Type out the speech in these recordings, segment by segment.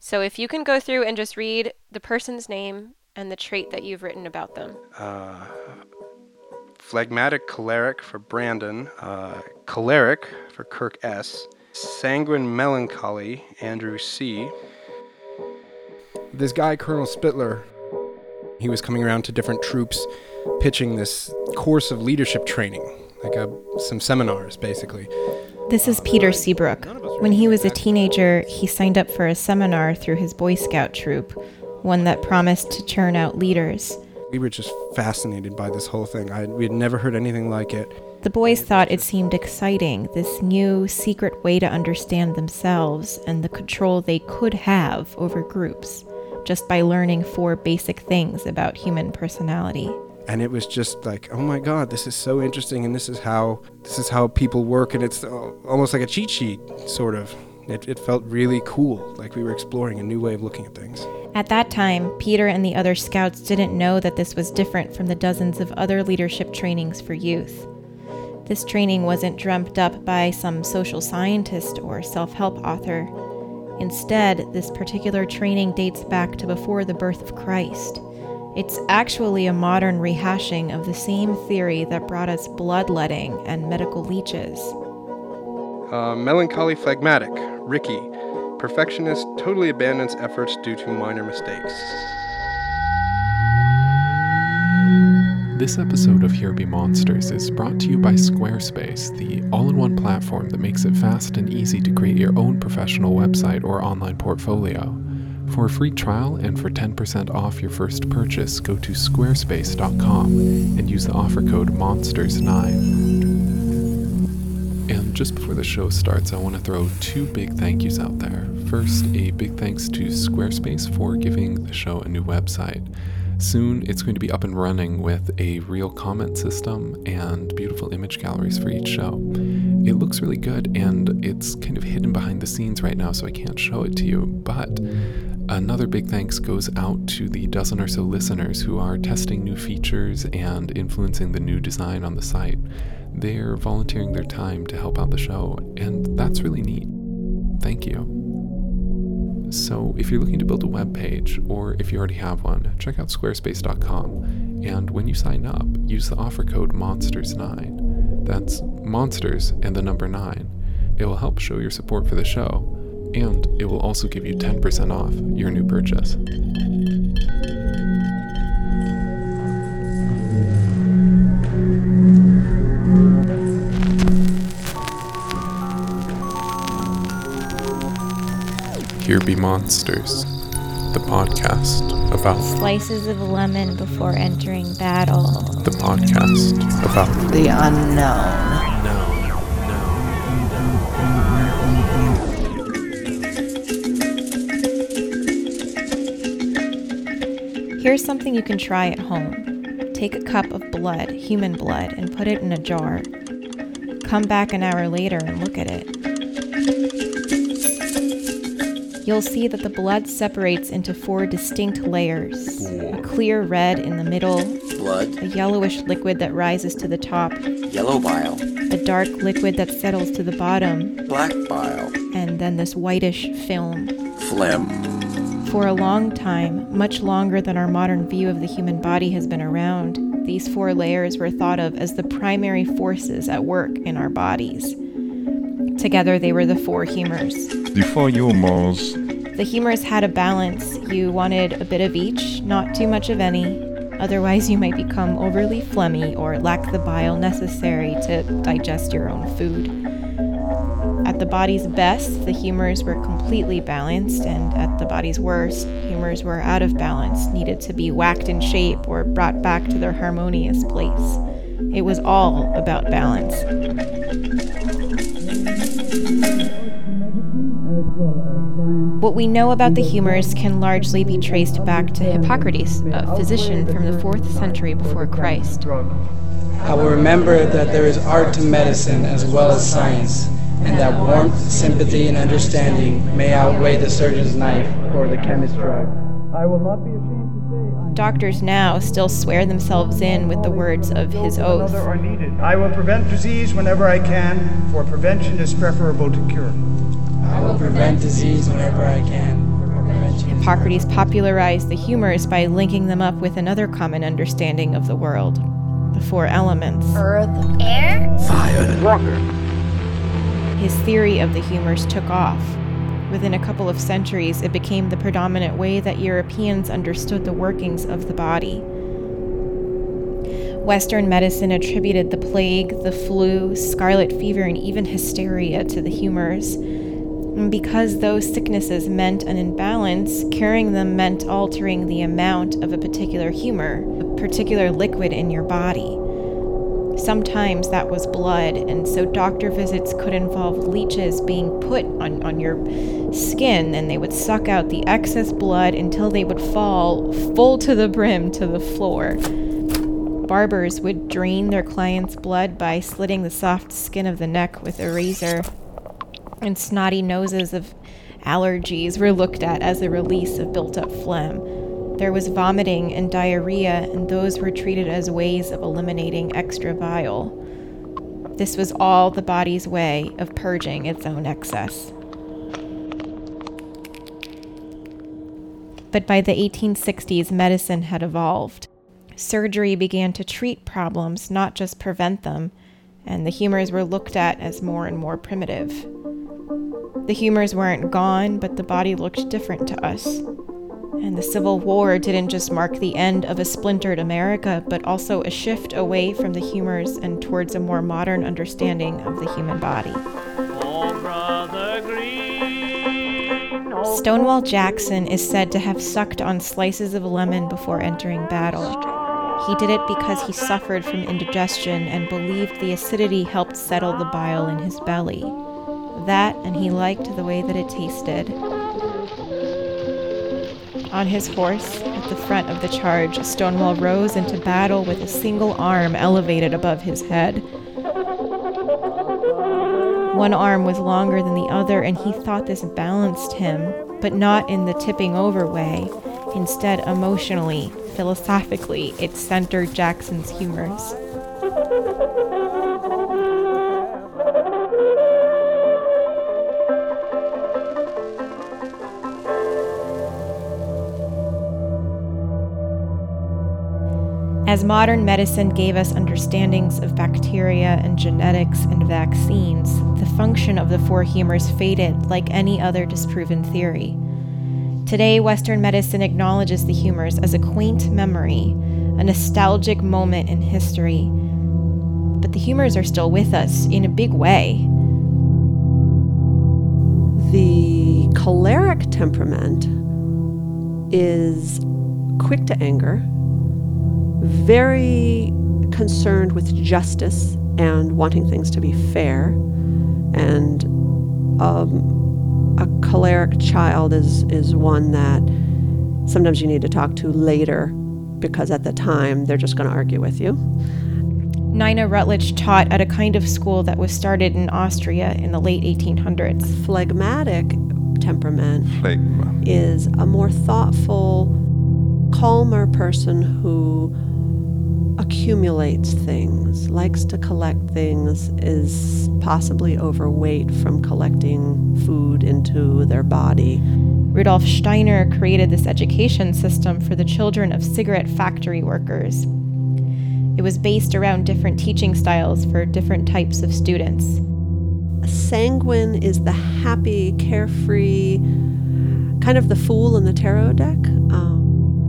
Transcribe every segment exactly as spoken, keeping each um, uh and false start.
So if you can go through and just read the person's name and the trait that you've written about them. Uh, phlegmatic choleric for Brandon. Uh, choleric for Kirk S. Sanguine melancholy, Andrew C. This guy, Colonel Spittler, he was coming around to different troops pitching this course of leadership training, like a, some seminars, basically. This is Peter Seabrook. When he was a teenager, he signed up for a seminar through his Boy Scout troop, one that promised to churn out leaders. We were just fascinated by this whole thing. I, we had never heard anything like it. The boys thought it seemed exciting, this new secret way to understand themselves and the control they could have over groups, just by learning four basic things about human personality. And it was just like, oh my God, this is so interesting, and this is how this is how people work, and it's almost like a cheat sheet, sort of. It, it felt really cool, like we were exploring a new way of looking at things. At that time, Peter and the other scouts didn't know that this was different from the dozens of other leadership trainings for youth. This training wasn't dreamt up by some social scientist or self-help author. Instead, this particular training dates back to before the birth of Christ. It's actually a modern rehashing of the same theory that brought us bloodletting and medical leeches. Uh, melancholy phlegmatic, Ricky. Perfectionist totally abandons efforts due to minor mistakes. This episode of Here Be Monsters is brought to you by Squarespace, the all-in-one platform that makes it fast and easy to create your own professional website or online portfolio. For a free trial and for ten percent off your first purchase, go to squarespace dot com and use the offer code monsters nine. And just before the show starts, I want to throw two big thank yous out there. First, a big thanks to Squarespace for giving the show a new website. Soon, it's going to be up and running with a real comment system and beautiful image galleries for each show. It looks really good, and it's kind of hidden behind the scenes right now, so I can't show it to you, but another big thanks goes out to the dozen or so listeners who are testing new features and influencing the new design on the site. They're volunteering their time to help out the show, and that's really neat. Thank you. So if you're looking to build a web page, or if you already have one, check out squarespace dot com, and when you sign up, use the offer code monsters nine. That's monsters and the number nine. It will help show your support for the show, and it will also give you ten percent off your new purchase. Here Be Monsters, the podcast about Slices of lemon before entering battle. The podcast about the unknown. Here's something you can try at home. Take a cup of blood, human blood, and put it in a jar. Come back an hour later and look at it. You'll see that the blood separates into four distinct layers. A clear red in the middle, Blood, a yellowish liquid that rises to the top, yellow bile, a dark liquid that settles to the bottom, black bile, and then this whitish film. phlegm. For a long time, much longer than our modern view of the human body has been around, these four layers were thought of as the primary forces at work in our bodies. Together, they were the four humors. The four humors. The humors had a balance. You wanted a bit of each, not too much of any. Otherwise, you might become overly phlegmy or lack the bile necessary to digest your own food. At the body's best, the humors were completely balanced, and at the body's worst, humors were out of balance, needed to be whacked in shape or brought back to their harmonious place. It was all about balance. What we know about the humors can largely be traced back to Hippocrates, a physician from the fourth century before Christ. I will remember that there is art to medicine as well as science, and that warmth, sympathy, and understanding may outweigh the surgeon's knife or the chemist's drug. I will not be ashamed to say... Doctors now still swear themselves in with the words of his oath. Are needed. I will prevent disease whenever I can, for prevention is preferable to cure. I will prevent disease whenever I can, for prevention Hippocrates popularized the humors by linking them up with another common understanding of the world, the four elements. Earth, air, fire, and water. His theory of the humors took off. Within a couple of centuries, it became the predominant way that Europeans understood the workings of the body. Western medicine attributed the plague, the flu, scarlet fever, and even hysteria to the humors. And because those sicknesses meant an imbalance, curing them meant altering the amount of a particular humor, a particular liquid in your body. Sometimes that was blood, and so doctor visits could involve leeches being put on, on your skin, and they would suck out the excess blood until they would fall full to the brim to the floor. Barbers would drain their clients' blood by slitting the soft skin of the neck with a razor, and snotty noses of allergies were looked at as a release of built-up phlegm. There was vomiting and diarrhea, and those were treated as ways of eliminating extra bile. This was all the body's way of purging its own excess. But by the eighteen sixties, medicine had evolved. Surgery began to treat problems, not just prevent them, and the humors were looked at as more and more primitive. The humors weren't gone, but the body looked different to us. And the Civil War didn't just mark the end of a splintered America, but also a shift away from the humors and towards a more modern understanding of the human body. Oh, Brother Green, oh. Stonewall Jackson is said to have sucked on slices of lemon before entering battle. He did it because he suffered from indigestion and believed the acidity helped settle the bile in his belly. That, and he liked the way that it tasted. On his horse, at the front of the charge, Stonewall rose into battle with a single arm elevated above his head. One arm was longer than the other, and he thought this balanced him, but not in the tipping over way. Instead, emotionally, philosophically, it centered Jackson's humors. As modern medicine gave us understandings of bacteria and genetics and vaccines, the function of the four humors faded like any other disproven theory. Today, Western medicine acknowledges the humors as a quaint memory, a nostalgic moment in history. But the humors are still with us in a big way. The choleric temperament is quick to anger, very concerned with justice and wanting things to be fair, and um, a choleric child is, is one that sometimes you need to talk to later because at the time they're just going to argue with you. Nina Rutledge taught at a kind of school that was started in Austria in the late eighteen hundreds. Phlegmatic temperament Phlegma. is a more thoughtful, calmer person who accumulates things, likes to collect things, is possibly overweight from collecting food into their body. Rudolf Steiner created this education system for the children of cigarette factory workers. It was based around different teaching styles for different types of students. Sanguine is the happy, carefree, kind of the fool in the tarot deck. Um,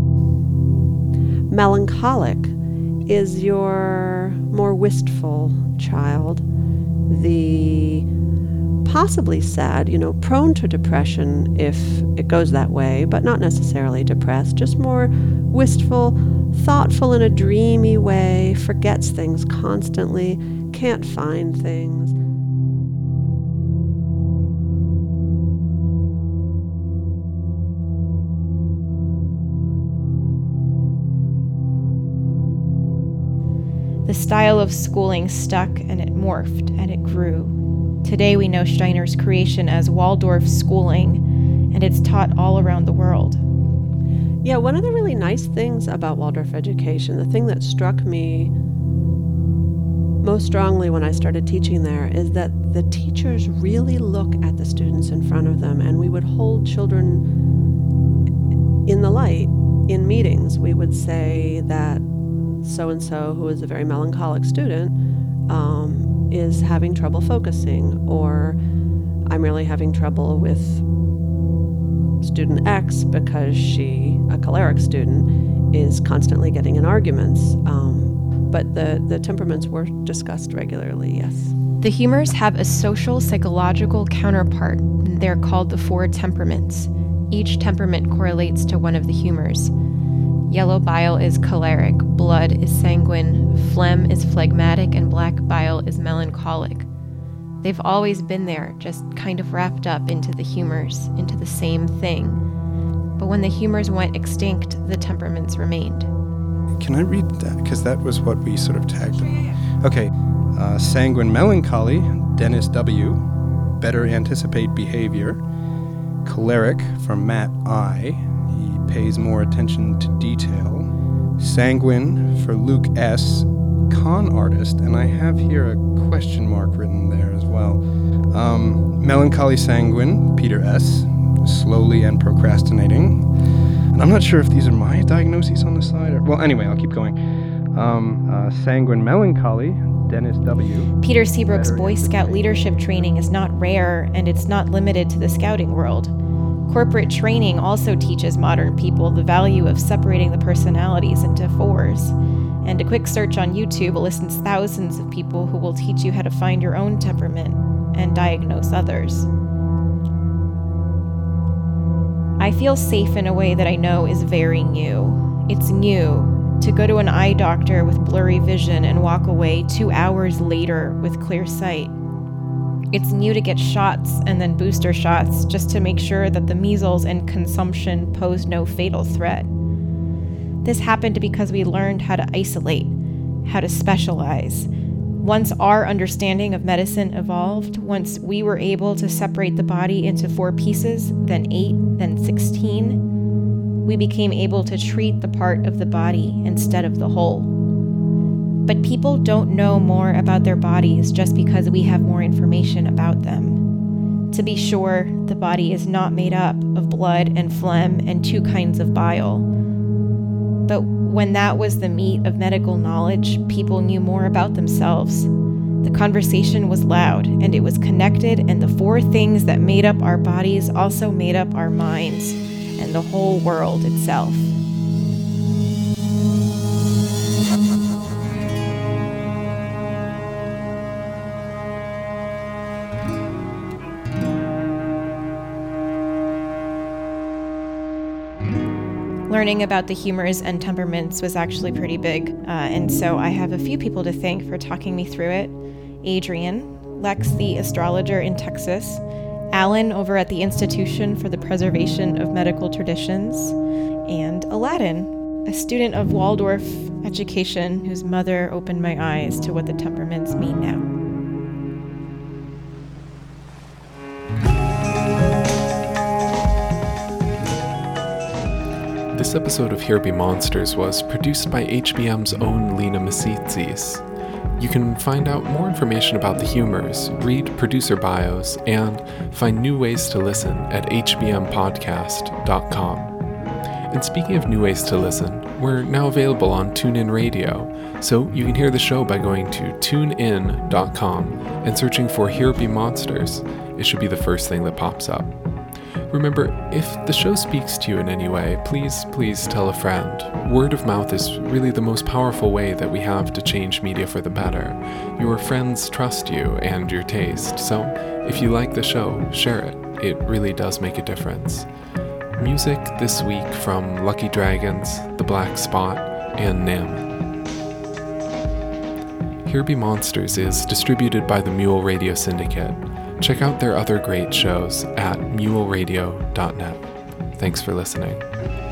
melancholic is your more wistful child. The possibly sad, you know, prone to depression if it goes that way, but not necessarily depressed, just more wistful, thoughtful in a dreamy way, forgets things constantly, can't find things. The style of schooling stuck, and it morphed, and it grew. Today we know Steiner's creation as Waldorf schooling, and it's taught all around the world. Yeah, one of the really nice things about Waldorf education, the thing that struck me most strongly when I started teaching there, is that the teachers really look at the students in front of them, and we would hold children night in meetings, we would say that so-and-so, who is a very melancholic student, um, is having trouble focusing, or I'm really having trouble with student X because she, a choleric student, is constantly getting in arguments. Um, but the, the temperaments were discussed regularly, yes. The humors have a social psychological counterpart. They're called the four temperaments. Each temperament correlates to one of the humors. Yellow bile is choleric, blood is sanguine, phlegm is phlegmatic, and black bile is melancholic. They've always been there, just kind of wrapped up into the humors, into the same thing. But when the humors went extinct, the temperaments remained. Can I read that? Because that was what we sort of tagged them. Okay. Uh, sanguine melancholy, Dennis W. Better anticipate behavior. Choleric, from Matt I. He pays more attention to detail. Sanguine, for Luke S. Con artist, and I have here a question mark written there as well. Um, melancholy sanguine, Peter S. Slowly and procrastinating. And I'm not sure if these are my diagnoses on the side, or, well, anyway, I'll keep going. Um, uh, sanguine melancholy, Dennis W. Peter Seabrook's Boy Scout leadership training is not rare, and it's not limited to the scouting world. Corporate training also teaches modern people the value of separating the personalities into fours. And a quick search on YouTube lists thousands of people who will teach you how to find your own temperament and diagnose others. I feel safe in a way that I know is very new. It's new to go to an eye doctor with blurry vision and walk away two hours later with clear sight. It's new to get shots and then booster shots just to make sure that the measles and consumption pose no fatal threat. This happened because we learned how to isolate, how to specialize. Once our understanding of medicine evolved, once we were able to separate the body into four pieces, then eight, then sixteen, we became able to treat the part of the body instead of the whole. But people don't know more about their bodies just because we have more information about them. To be sure, the body is not made up of blood and phlegm and two kinds of bile. But when that was the meat of medical knowledge, people knew more about themselves. The conversation was loud, and it was connected, and the four things that made up our bodies also made up our minds and the whole world itself. Learning about the humors and temperaments was actually pretty big, uh, and so I have a few people to thank for talking me through it. Adrian, Lex the astrologer in Texas, Alan over at the Institution for the Preservation of Medical Traditions, and Aladdin, a student of Waldorf education whose mother opened my eyes to what the temperaments mean now. This episode of Here Be Monsters was produced by H B M's own Lena Misitsis. You can find out more information about the humors, read producer bios, and find new ways to listen at h b m podcast dot com. And speaking of new ways to listen, we're now available on TuneIn Radio, so you can hear the show by going to tune in dot com and searching for Here Be Monsters. It should be the first thing that pops up. Remember, if the show speaks to you in any way, please, please tell a friend. Word of mouth is really the most powerful way that we have to change media for the better. Your friends trust you and your taste, so if you like the show, share it. It really does make a difference. Music this week from Lucky Dragons, The Black Spot, and Nim. Here Be Monsters is distributed by the Mule Radio Syndicate. Check out their other great shows at mule radio dot net. Thanks for listening.